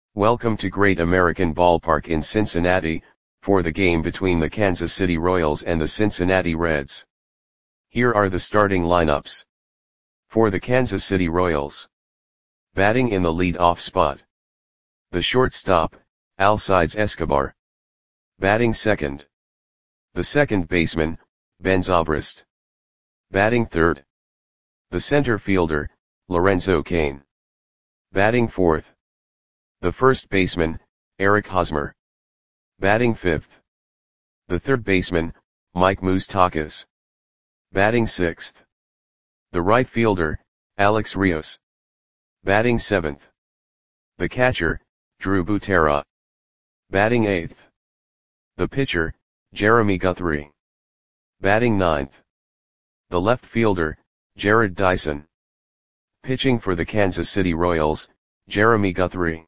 Welcome to Great American Ballpark in Cincinnati, for the game between the Kansas City Royals and the Cincinnati Reds. Here are the starting lineups. For the Kansas City Royals. Batting in the lead-off spot. The shortstop, Alcides Escobar. Batting second. The second baseman, Ben Zobrist. Batting third. The center fielder, Lorenzo Cain. Batting fourth. The first baseman, Eric Hosmer. Batting fifth. The third baseman, Mike Moustakas. Batting sixth. The right fielder, Alex Rios. Batting seventh. The catcher, Drew Butera. Batting eighth. The pitcher, Jeremy Guthrie. Batting ninth. The left fielder, Jarrod Dyson. Pitching for the Kansas City Royals, Jeremy Guthrie.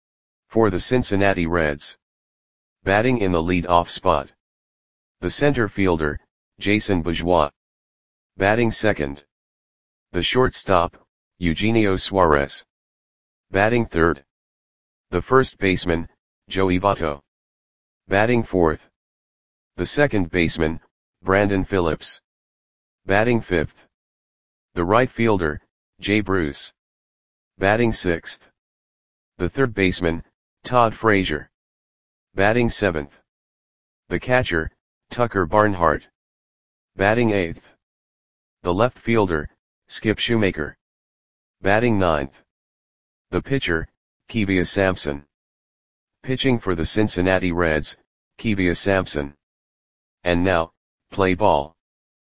For the Cincinnati Reds. Batting in the lead-off spot. The center fielder, Jason Bourgeois. Batting second. The shortstop, Eugenio Suarez. Batting third. The first baseman, Joey Votto. Batting fourth. The second baseman, Brandon Phillips. Batting fifth. The right fielder, Jay Bruce. Batting sixth. The third baseman, Todd Frazier. Batting seventh. The catcher, Tucker Barnhart. Batting eighth. The left fielder, Skip Shoemaker. Batting ninth. The pitcher, Kevious Sampson. Pitching for the Cincinnati Reds, Kevious Sampson. And now, play ball.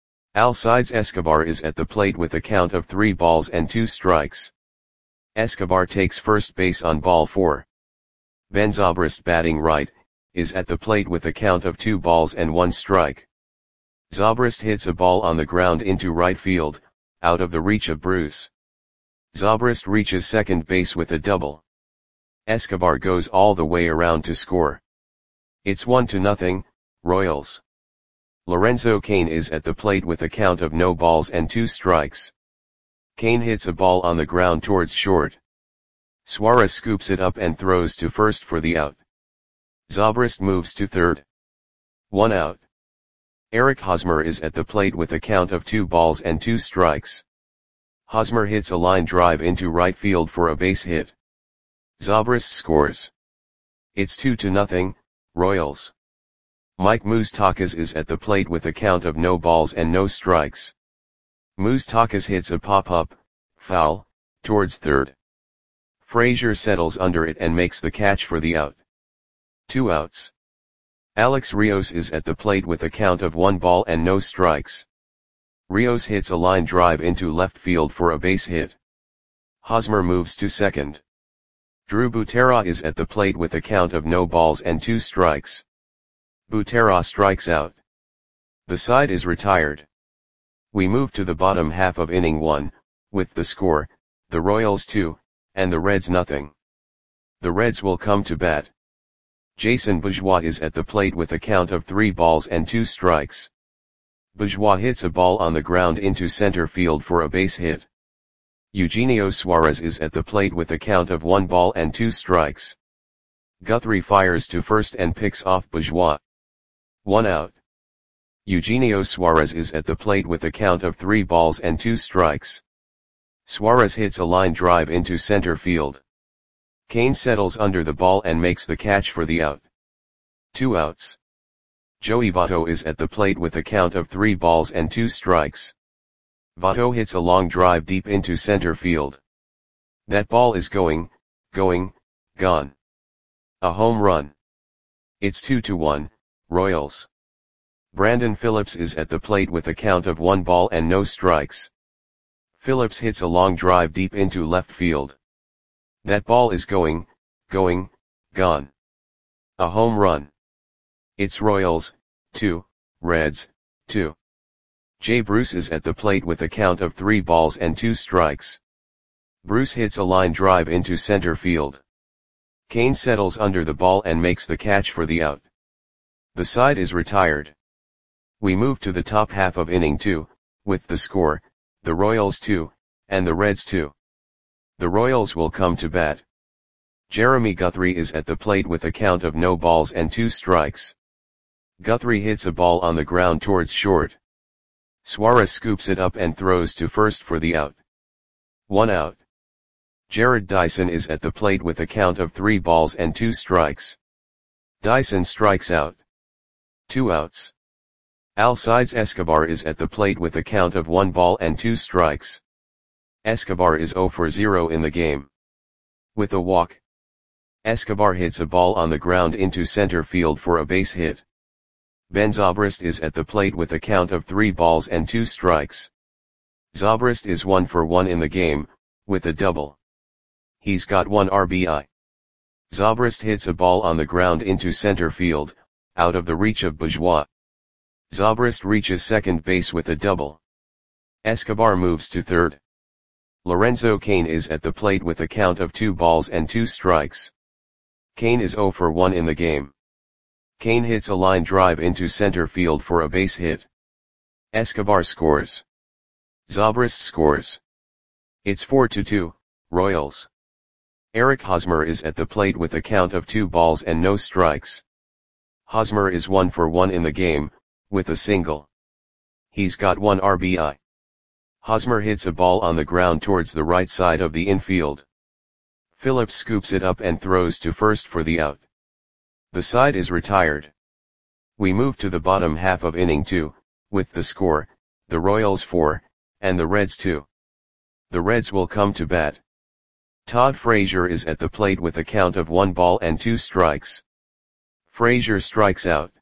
Alcides Escobar is at the plate with a count of 3 balls and 2 strikes. Escobar takes first base on ball 4. Ben Zobrist, batting right, is at the plate with a count of 2 balls and 1 strike. Zobrist hits a ball on the ground into right field, out of the reach of Bruce. Zobrist reaches second base with a double. Escobar goes all the way around to score. It's 1-0, Royals. Lorenzo Cain is at the plate with a count of no balls and 2 strikes. Cain hits a ball on the ground towards short. Suarez scoops it up and throws to first for the out. Zobrist moves to third. 1 out. Eric Hosmer is at the plate with a count of 2 balls and 2 strikes. Hosmer hits a line drive into right field for a base hit. Zobrist scores. It's 2-0, Royals. Mike Moustakas is at the plate with a count of no balls and no strikes. Moustakas hits a pop-up, foul, towards third. Frazier settles under it and makes the catch for the out. 2 outs. Alex Rios is at the plate with a count of 1 ball and no strikes. Rios hits a line drive into left field for a base hit. Hosmer moves to second. Drew Butera is at the plate with a count of no balls and 2 strikes. Butera strikes out. The side is retired. We move to the bottom half of inning 1, with the score, the Royals 2, and the Reds 0. The Reds will come to bat. Jason Bourgeois is at the plate with a count of 3 balls and 2 strikes. Bourgeois hits a ball on the ground into center field for a base hit. Eugenio Suarez is at the plate with a count of 1 ball and 2 strikes. Guthrie fires to first and picks off Bourgeois. 1 out. Eugenio Suarez is at the plate with a count of 3 balls and 2 strikes. Suarez hits a line drive into center field. Cain settles under the ball and makes the catch for the out. 2 outs. Joey Votto is at the plate with a count of 3 balls and 2 strikes. Votto hits a long drive deep into center field. That ball is gone. A home run. It's 2-1, Royals. Brandon Phillips is at the plate with a count of 1 ball and no strikes. Phillips hits a long drive deep into left field. That ball is gone. A home run. It's Royals, 2, Reds, 2. Jay Bruce is at the plate with a count of 3 balls and 2 strikes. Bruce hits a line drive into center field. Cain settles under the ball and makes the catch for the out. The side is retired. We move to the top half of inning 2, with the score, the Royals 2, and the Reds 2. The Royals will come to bat. Jeremy Guthrie is at the plate with a count of no balls and 2 strikes. Guthrie hits a ball on the ground towards short. Suarez scoops it up and throws to first for the out. 1 out. Jarrod Dyson is at the plate with a count of 3 balls and 2 strikes. Dyson strikes out. 2 outs. Alcides Escobar is at the plate with a count of 1 ball and 2 strikes. Escobar is 0 for 0 in the game. With a walk, Escobar hits a ball on the ground into center field for a base hit. Ben Zobrist is at the plate with a count of 3 balls and 2 strikes. Zobrist is 1 for 1 in the game, with a double. He's got 1 RBI. Zobrist hits a ball on the ground into center field, out of the reach of Bourgeois. Zobrist reaches second base with a double. Escobar moves to third. Lorenzo Cain is at the plate with a count of 2 balls and 2 strikes. Cain is 0 for 1 in the game. Cain hits a line drive into center field for a base hit. Escobar scores. Zobrist scores. It's 4-2, Royals. Eric Hosmer is at the plate with a count of 2 balls and no strikes. Hosmer is 1 for 1 in the game, with a single. He's got 1 RBI. Hosmer hits a ball on the ground towards the right side of the infield. Phillips scoops it up and throws to first for the out. The side is retired. We move to the bottom half of inning 2, with the score, the Royals 4, and the Reds 2. The Reds will come to bat. Todd Frazier is at the plate with a count of 1 ball and 2 strikes. Frazier strikes out.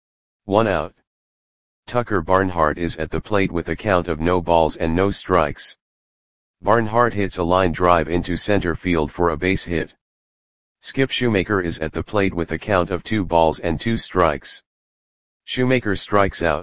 1 out. Tucker Barnhart is at the plate with a count of no balls and no strikes. Barnhart hits a line drive into center field for a base hit. Skip Shoemaker is at the plate with a count of 2 balls and 2 strikes. Shoemaker strikes out.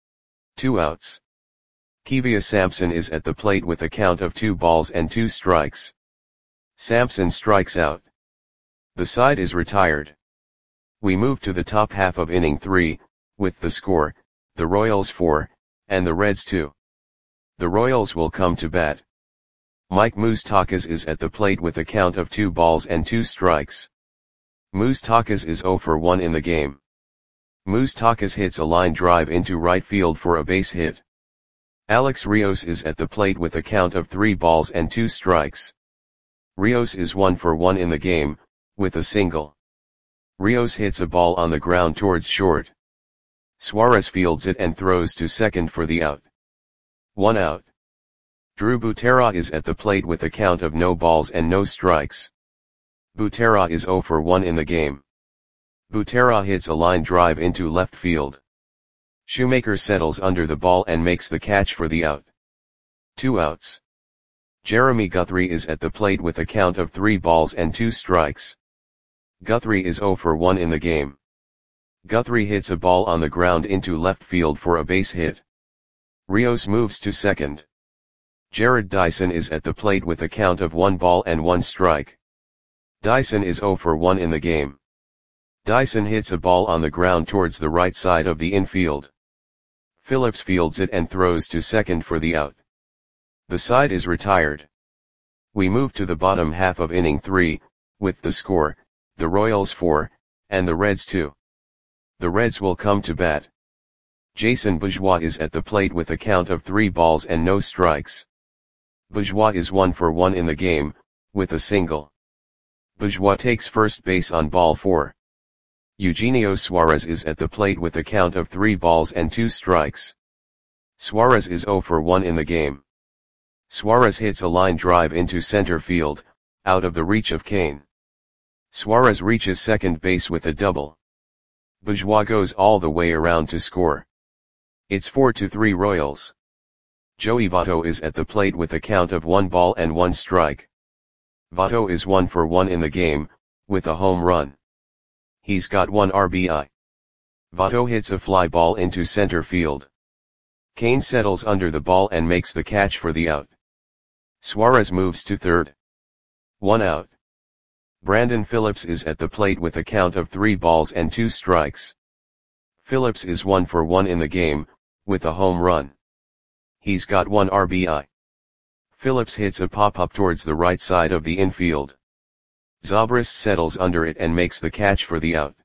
2 outs. Kevia Sampson is at the plate with a count of 2 balls and 2 strikes. Sampson strikes out. The side is retired. We move to the top half of inning 3, with the score, the Royals 4, and the Reds 2. The Royals will come to bat. Mike Moustakas is at the plate with a count of 2 balls and 2 strikes. Moustakas is 0 for 1 in the game. Moustakas hits a line drive into right field for a base hit. Alex Rios is at the plate with a count of 3 balls and 2 strikes. Rios is 1 for 1 in the game, with a single. Rios hits a ball on the ground towards short. Suarez fields it and throws to second for the out. 1 out. Drew Butera is at the plate with a count of no balls and no strikes. Butera is 0 for 1 in the game. Butera hits a line drive into left field. Shoemaker settles under the ball and makes the catch for the out. 2 outs. Jeremy Guthrie is at the plate with a count of 3 balls and 2 strikes. Guthrie is 0 for 1 in the game. Guthrie hits a ball on the ground into left field for a base hit. Rios moves to second. Jarrod Dyson is at the plate with a count of 1 ball and 1 strike. Dyson is 0 for 1 in the game. Dyson hits a ball on the ground towards the right side of the infield. Phillips fields it and throws to second for the out. The side is retired. We move to the bottom half of inning 3, with the score, the Royals 4, and the Reds 2. The Reds will come to bat. Jason Bourgeois is at the plate with a count of 3 balls and no strikes. Bourgeois is 1 for 1 in the game, with a single. Bourgeois takes first base on ball 4. Eugenio Suarez is at the plate with a count of 3 balls and 2 strikes. Suarez is 0 for 1 in the game. Suarez hits a line drive into center field, out of the reach of Cain. Suarez reaches second base with a double. Bourgeois goes all the way around to score. It's 4-3 Royals. Joey Votto is at the plate with a count of 1 ball and 1 strike. Votto is 1 for 1 in the game, with a home run. He's got 1 RBI. Votto hits a fly ball into center field. Cain settles under the ball and makes the catch for the out. Suarez moves to third. 1 out. Brandon Phillips is at the plate with a count of 3 balls and 2 strikes. Phillips is 1 for 1 in the game, with a home run. He's got 1 RBI. Phillips hits a pop-up towards the right side of the infield. Zobrist settles under it and makes the catch for the out.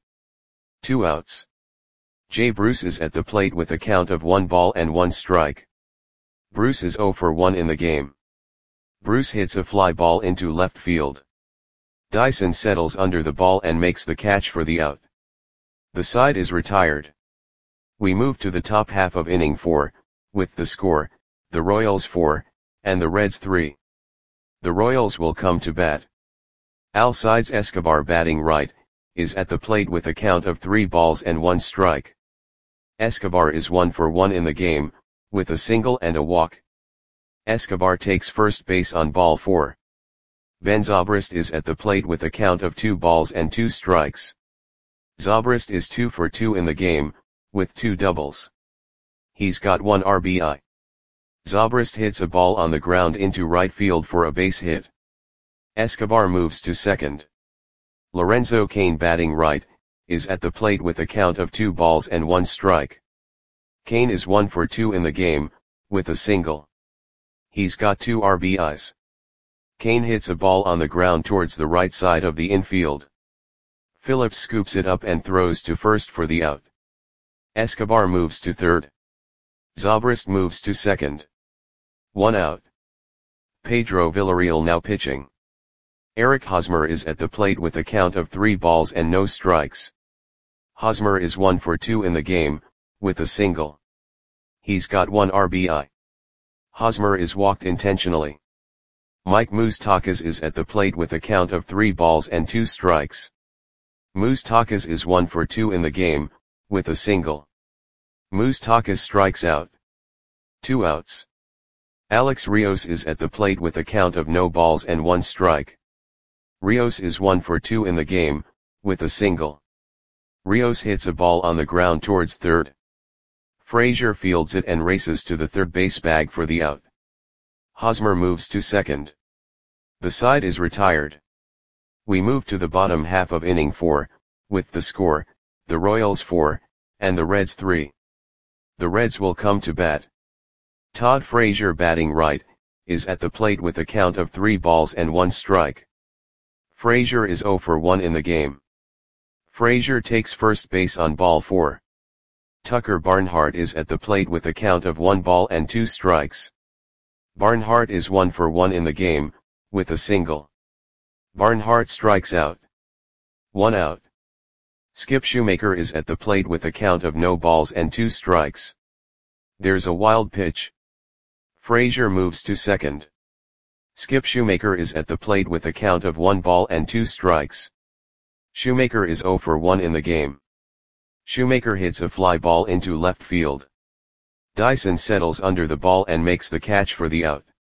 2 outs. J. Bruce is at the plate with a count of 1 ball and 1 strike. Bruce is 0 for 1 in the game. Bruce hits a fly ball into left field. Dyson settles under the ball and makes the catch for the out. The side is retired. We move to the top half of inning 4, with the score, the Royals 4, and the Reds 3. The Royals will come to bat. Alcides Escobar, batting right, is at the plate with a count of 3 balls and 1 strike. Escobar is 1 for 1 in the game, with a single and a walk. Escobar takes first base on ball 4. Ben Zobrist is at the plate with a count of 2 balls and 2 strikes. Zobrist is 2 for 2 in the game, with 2 doubles. He's got 1 RBI. Zobrist hits a ball on the ground into right field for a base hit. Escobar moves to second. Lorenzo Cain, batting right, is at the plate with a count of 2 balls and 1 strike. Cain is 1 for 2 in the game, with a single. He's got 2 RBIs. Cain hits a ball on the ground towards the right side of the infield. Phillips scoops it up and throws to first for the out. Escobar moves to third. Zobrist moves to second. 1 out. Pedro Villarreal now pitching. Eric Hosmer is at the plate with a count of 3 balls and no strikes. Hosmer is 1 for 2 in the game, with a single. He's got 1 RBI. Hosmer is walked intentionally. Mike Moustakas is at the plate with a count of 3 balls and 2 strikes. Moustakas is 1 for 2 in the game, with a single. Moustakas strikes out. 2 outs. Alex Rios is at the plate with a count of no balls and 1 strike. Rios is 1 for 2 in the game, with a single. Rios hits a ball on the ground towards third. Frazier fields it and races to the third base bag for the out. Hosmer moves to second. The side is retired. We move to the bottom half of inning 4, with the score, the Royals 4, and the Reds 3. The Reds will come to bat. Todd Frazier, batting right, is at the plate with a count of 3 balls and 1 strike. Frazier is 0 for 1 in the game. Frazier takes first base on ball 4. Tucker Barnhart is at the plate with a count of 1 ball and 2 strikes. Barnhart is 1 for 1 in the game, with a single. Barnhart strikes out. 1 out. Skip Shoemaker is at the plate with a count of no balls and 2 strikes. There's a wild pitch. Frazier moves to second. Skip Shoemaker is at the plate with a count of 1 ball and 2 strikes. Shoemaker is 0 for 1 in the game. Shoemaker hits a fly ball into left field. Dyson settles under the ball and makes the catch for the out.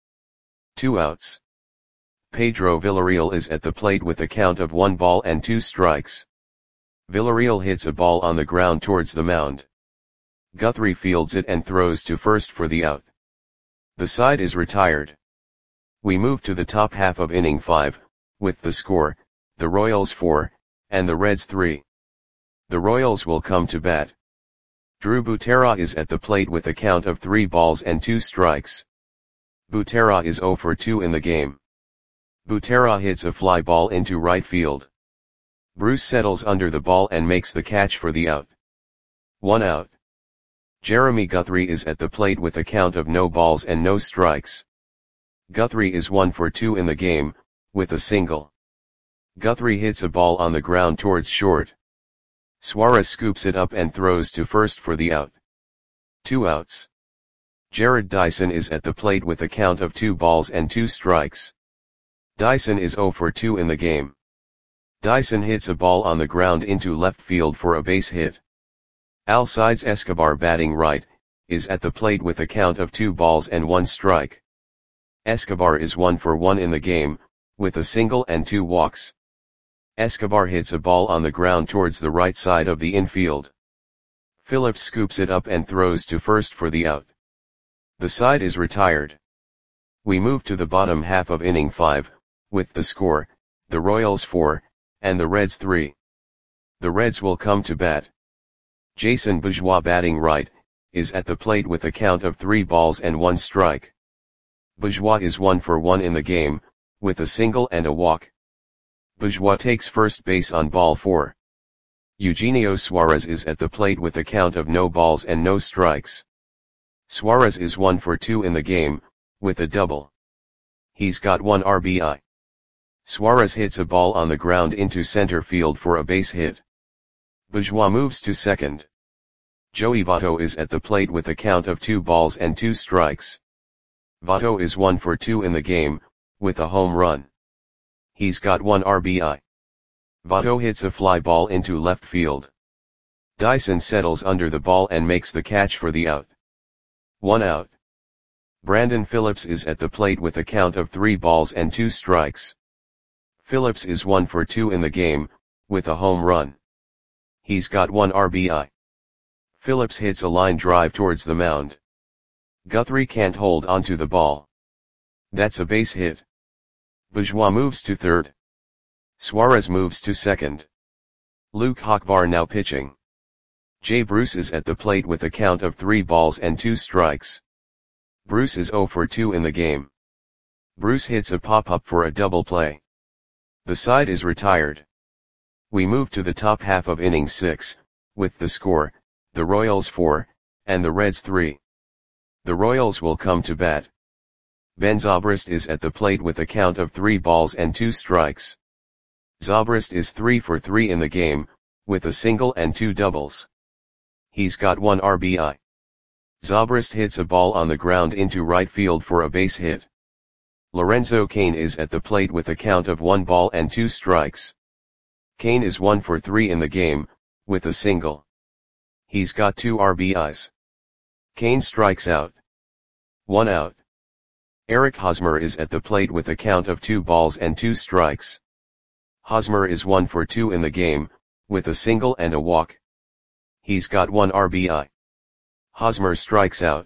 2 outs. Pedro Villarreal is at the plate with a count of 1 ball and 2 strikes. Villarreal hits a ball on the ground towards the mound. Guthrie fields it and throws to first for the out. The side is retired. We move to the top half of inning 5, with the score, the Royals 4, and the Reds 3. The Royals will come to bat. Drew Butera is at the plate with a count of 3 balls and 2 strikes. Butera is 0 for 2 in the game. Butera hits a fly ball into right field. Bruce settles under the ball and makes the catch for the out. 1 out. Jeremy Guthrie is at the plate with a count of no balls and no strikes. Guthrie is 1 for 2 in the game, with a single. Guthrie hits a ball on the ground towards short. Suarez scoops it up and throws to first for the out. 2 outs. Jared Dyson is at the plate with a count of 2 balls and 2 strikes. Dyson is 0 for 2 in the game. Dyson hits a ball on the ground into left field for a base hit. Alcides Escobar, batting right, is at the plate with a count of 2 balls and 1 strike. Escobar is 1 for 1 in the game, with a single and 2 walks. Escobar hits a ball on the ground towards the right side of the infield. Phillips scoops it up and throws to first for the out. The side is retired. We move to the bottom half of inning 5, with the score, the Royals 4, and the Reds 3. The Reds will come to bat. Jason Bourgeois, batting right, is at the plate with a count of 3 balls and 1 strike. Bourgeois is 1 for 1 in the game, with a single and a walk. Bourgeois takes first base on ball 4. Eugenio Suarez is at the plate with a count of no balls and no strikes. Suarez is 1 for 2 in the game, with a double. He's got 1 RBI. Suarez hits a ball on the ground into center field for a base hit. Bourgeois moves to second. Joey Votto is at the plate with a count of 2 balls and 2 strikes. Votto is 1 for 2 in the game, with a home run. He's got 1 RBI. Votto hits a fly ball into left field. Dyson settles under the ball and makes the catch for the out. 1 out. Brandon Phillips is at the plate with a count of 3 balls and 2 strikes. Phillips is 1 for 2 in the game, with a home run. He's got 1 RBI. Phillips hits a line drive towards the mound. Guthrie can't hold onto the ball. That's a base hit. Bourgeois moves to third. Suarez moves to second. Luke Hochvar now pitching. Jay Bruce is at the plate with a count of 3 balls and 2 strikes. Bruce is 0 for 2 in the game. Bruce hits a pop-up for a double play. The side is retired. We move to the top half of inning 6, with the score, the Royals 4, and the Reds 3. The Royals will come to bat. Ben Zobrist is at the plate with a count of 3 balls and 2 strikes. Zobrist is 3 for 3 in the game, with a single and 2 doubles. He's got 1 RBI. Zobrist hits a ball on the ground into right field for a base hit. Lorenzo Cain is at the plate with a count of 1 ball and 2 strikes. Cain is 1 for 3 in the game, with a single. He's got 2 RBIs. Cain strikes out. 1 out. Eric Hosmer is at the plate with a count of 2 balls and 2 strikes. Hosmer is 1 for 2 in the game, with a single and a walk. He's got 1 RBI. Hosmer strikes out.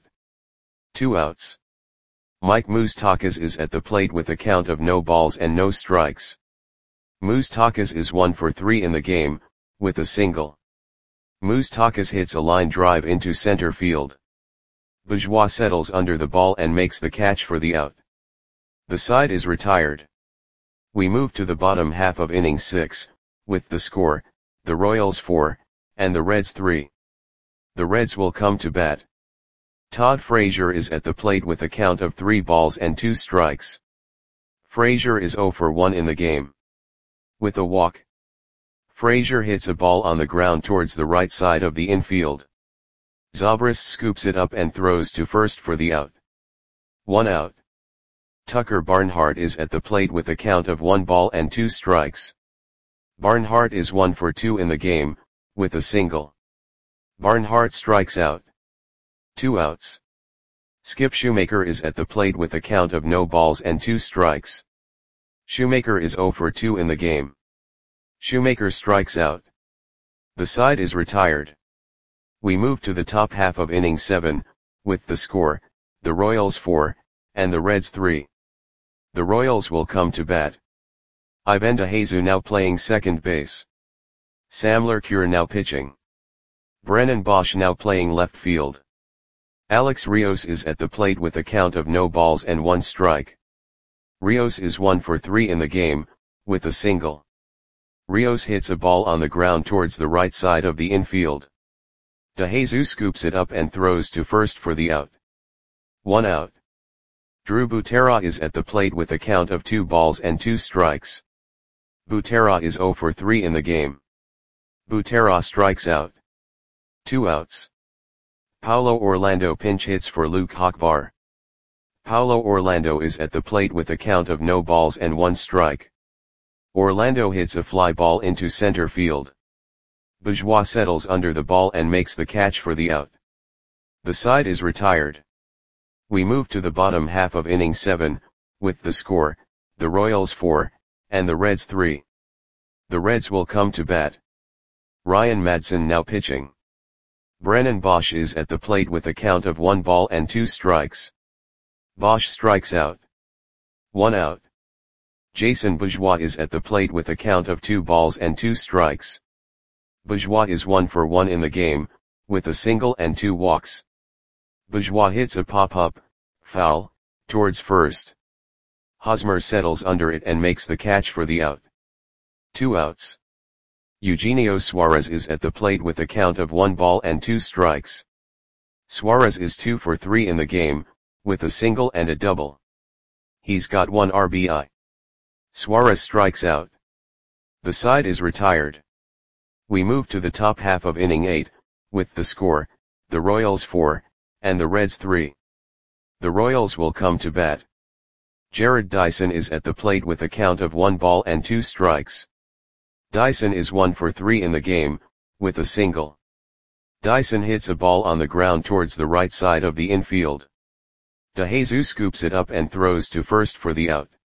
2 outs. Mike Moustakas is at the plate with a count of no balls and no strikes. Moustakas is 1 for 3 in the game, with a single. Moustakas hits a line drive into center field. Bourgeois settles under the ball and makes the catch for the out. The side is retired. We move to the bottom half of inning 6, with the score, the Royals 4, and the Reds 3. The Reds will come to bat. Todd Frazier is at the plate with a count of 3 balls and 2 strikes. Frazier is 0 for 1 in the game. With a walk. Frazier hits a ball on the ground towards the right side of the infield. Zobrist scoops it up and throws to first for the out. 1 out. Tucker Barnhart is at the plate with a count of 1 ball and 2 strikes. Barnhart is 1 for 2 in the game, with a single. Barnhart strikes out. 2 outs. Skip Shoemaker is at the plate with a count of no balls and 2 strikes. Shoemaker is 0 for 2 in the game. Shoemaker strikes out. The side is retired. We move to the top half of inning 7, with the score, the Royals 4, and the Reds 3. The Royals will come to bat. Ivan DeJesu now playing second base. Sam Lercure now pitching. Brennan Bosch now playing left field. Alex Rios is at the plate with a count of no balls and 1 strike. Rios is 1 for 3 in the game, with a single. Rios hits a ball on the ground towards the right side of the infield. DeJesu scoops it up and throws to first for the out. 1 out. Drew Butera is at the plate with a count of 2 balls and 2 strikes. Butera is 0 for 3 in the game. Butera strikes out. 2 outs. Paulo Orlando pinch hits for Luke Hochvar. Paulo Orlando is at the plate with a count of no balls and 1 strike. Orlando hits a fly ball into center field. Bourgeois settles under the ball and makes the catch for the out. The side is retired. We move to the bottom half of inning 7, with the score, the Royals 4, and the Reds 3. The Reds will come to bat. Ryan Madson now pitching. Brennan Bosch is at the plate with a count of 1 ball and 2 strikes. Bosch strikes out. 1 out. Jason Bourgeois is at the plate with a count of 2 balls and 2 strikes. Bourgeois is 1 for 1 in the game, with a single and 2 walks. Bourgeois hits a pop-up, foul, towards first. Hosmer settles under it and makes the catch for the out. 2 outs. Eugenio Suarez is at the plate with a count of 1 ball and 2 strikes. Suarez is 2 for 3 in the game, with a single and a double. He's got 1 RBI. Suarez strikes out. The side is retired. We move to the top half of inning 8, with the score, the Royals 4, and the Reds 3. The Royals will come to bat. Jarrod Dyson is at the plate with a count of 1 ball and 2 strikes. Dyson is 1 for 3 in the game, with a single. Dyson hits a ball on the ground towards the right side of the infield. DeJesus scoops it up and throws to first for the out.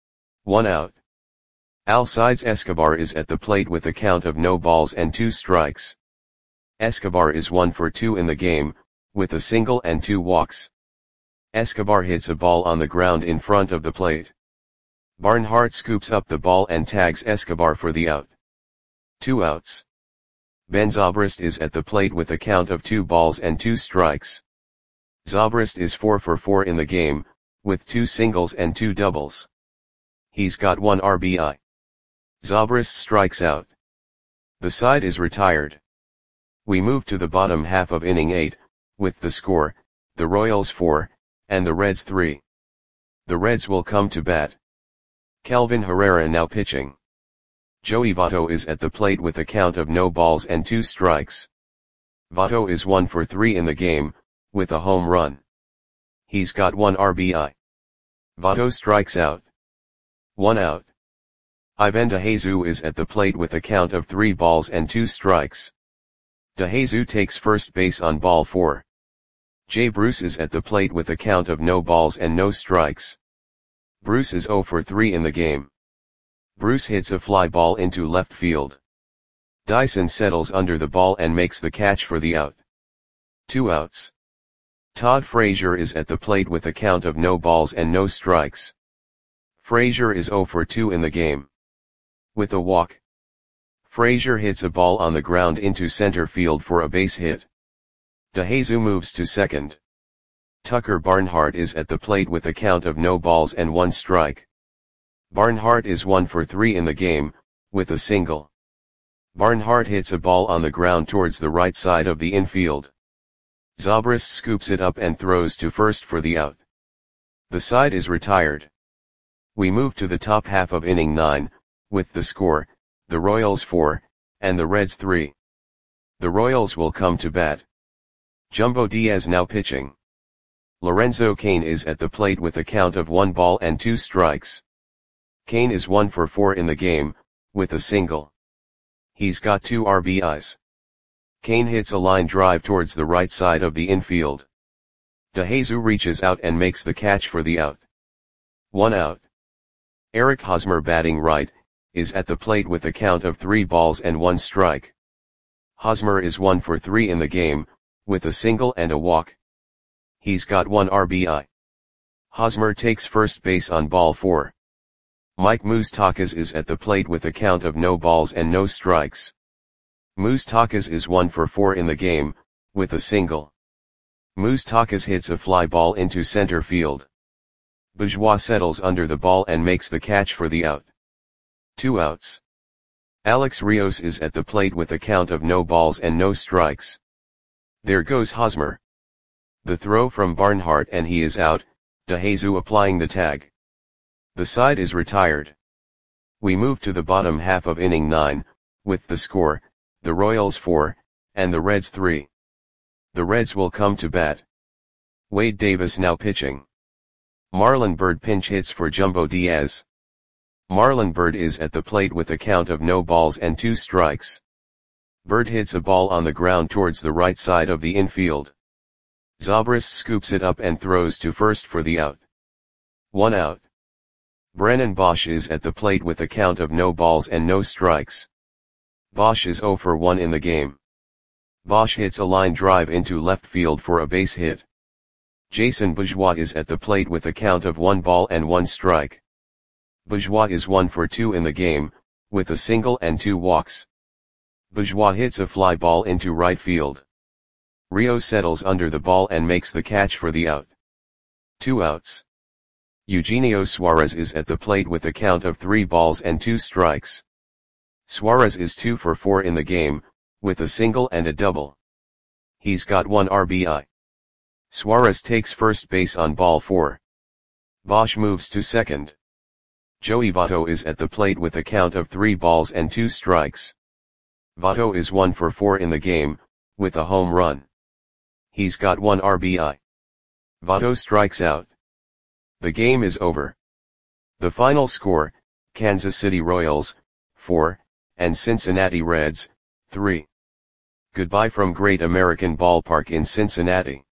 1 out. Alcides Escobar is at the plate with a count of no balls and 2 strikes. Escobar is 1 for 2 in the game, with a single and 2 walks. Escobar hits a ball on the ground in front of the plate. Barnhart scoops up the ball and tags Escobar for the out. 2 outs. Ben Zobrist is at the plate with a count of 2 balls and 2 strikes. Zobrist is 4 for 4 in the game, with 2 singles and 2 doubles. He's got 1 RBI. Zobrist strikes out. The side is retired. We move to the bottom half of inning 8, with the score, the Royals 4, and the Reds 3. The Reds will come to bat. Kelvin Herrera now pitching. Joey Votto is at the plate with a count of no balls and 2 strikes. Votto is 1 for 3 in the game, with a home run. He's got 1 RBI. Votto strikes out. 1 out. Ivan DeJesus is at the plate with a count of 3 balls and 2 strikes. DeJesus takes first base on ball 4. Jay Bruce is at the plate with a count of no balls and no strikes. Bruce is 0 for 3 in the game. Bruce hits a fly ball into left field. Dyson settles under the ball and makes the catch for the out. 2 outs. Todd Frazier is at the plate with a count of no balls and no strikes. Frazier is 0 for 2 in the game. With a walk. Frazier hits a ball on the ground into center field for a base hit. DeJesus moves to second. Tucker Barnhart is at the plate with a count of no balls and 1 strike. Barnhart is 1 for 3 in the game, with a single. Barnhart hits a ball on the ground towards the right side of the infield. Zobrist scoops it up and throws to first for the out. The side is retired. We move to the top half of inning 9, with the score, the Royals 4, and the Reds 3. The Royals will come to bat. Jumbo Diaz now pitching. Lorenzo Cain is at the plate with a count of 1 ball and 2 strikes. Cain is 1 for 4 in the game, with a single. He's got 2 RBIs. Cain hits a line drive towards the right side of the infield. DeJesus reaches out and makes the catch for the out. 1 out. Eric Hosmer batting right, is at the plate with a count of 3 balls and 1 strike. Hosmer is 1 for 3 in the game, with a single and a walk. He's got 1 RBI. Hosmer takes first base on ball 4. Mike Moustakas is at the plate with a count of no balls and no strikes. Moustakas is 1 for 4 in the game, with a single. Moustakas hits a fly ball into center field. Bourgeois settles under the ball and makes the catch for the out. 2 outs. Alex Rios is at the plate with a count of no balls and no strikes. There goes Hosmer. The throw from Barnhart and he is out, DeJesus applying the tag. The side is retired. We move to the bottom half of inning 9, with the score, the Royals 4, and the Reds 3. The Reds will come to bat. Wade Davis now pitching. Marlon Byrd pinch hits for Jumbo Diaz. Marlon Byrd is at the plate with a count of no balls and 2 strikes. Byrd hits a ball on the ground towards the right side of the infield. Zobrist scoops it up and throws to first for the out. 1 out. Brennan Bosch is at the plate with a count of no balls and no strikes. Bosch is 0 for 1 in the game. Bosch hits a line drive into left field for a base hit. Jason Bourgeois is at the plate with a count of 1 ball and 1 strike. Bourgeois is 1 for 2 in the game, with a single and 2 walks. Bourgeois hits a fly ball into right field. Rios settles under the ball and makes the catch for the out. 2 outs. Eugenio Suarez is at the plate with a count of 3 balls and 2 strikes. Suarez is 2 for 4 in the game, with a single and a double. He's got 1 RBI. Suarez takes first base on ball 4. Bosch moves to second. Joey Votto is at the plate with a count of 3 balls and 2 strikes. Votto is 1 for 4 in the game, with a home run. He's got 1 RBI. Votto strikes out. The game is over. The final score, Kansas City Royals, 4, and Cincinnati Reds, 3. Goodbye from Great American Ballpark in Cincinnati.